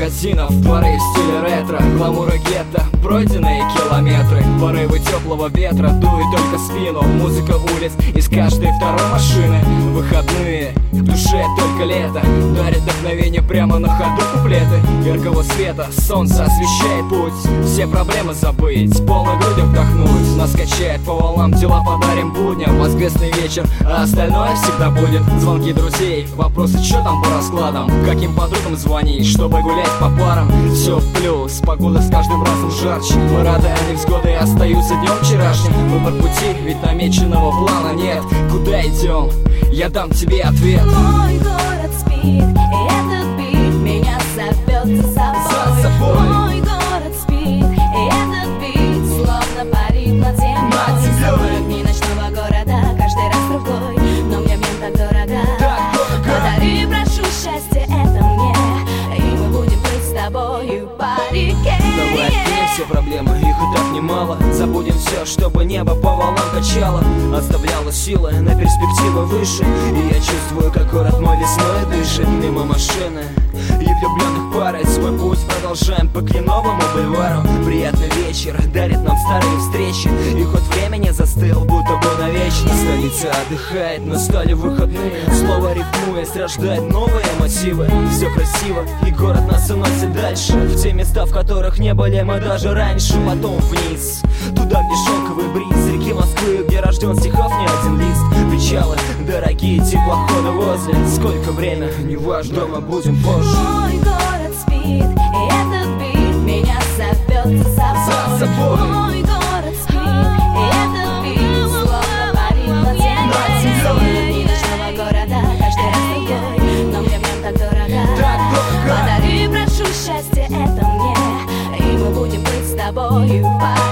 магазинов, дворы в стиле ретро, гламура гетто, пройденные километры. Порывы теплого ветра дуют только в спину, музыка улиц из каждой второй машины. Выходные, в душе только лето, дарит вдохновение прямо на ходу куплеты. Яркого света, солнце освещает путь, все проблемы забыть, полной грудью вдохнуть. Нас качает по волнам, дела подарим будням, воскресный вечер, а остальное всегда будет. Звонки друзей, вопросы, что там по раскладам, каким подругам звонить, чтобы гулять по парам. Все в плюс, погода с каждым разом жарче, мы рады, а невзгоды остаются днем вчерашним. Выбор пути, ведь намеченного плана нет. Куда идем? Я дам тебе ответ. Мой город спит, и этот бит меня зовет за собой. Мой город спит, и этот бит словно парит над землей. Собой дни ночного города, каждый раз другой, но мне в нем так дорого. Подари, прошу, счастье это мне, и мы будем плыть с тобою по реке. Давай откинем все проблемы, их и так немало. Забудем все, чтобы небо по волнам качало, оставляло силы на перспективы выше. И я чувствую, как город мой весной дышит. Мимо машины и влюбленных пары свой путь продолжаем по Кленовому бульвару. Приятный вечер дарит нам старые встречи, и хоть время не застыл, будто бы навечно. Столица отдыхает, настали выходные, слово рифмуясь рождает новые мотивы. Все красиво, и город нас уносит дальше, в те места, в которых не были мы даже раньше. Потом вниз, туда, где шелковый бриз реки Москвы, где рожден стихов не один лист. Причалы, дорогие теплоходы возле, сколько время, неважно, дома будем позже. Мой город спит, и этот бит меня зовет за собой. Мой город спит, и этот бит словно парит над землей. И ночного города, каждый раз другой, но мне в нем так дорого. Подари, прошу, счастье это мне, и мы будем плыть с тобою по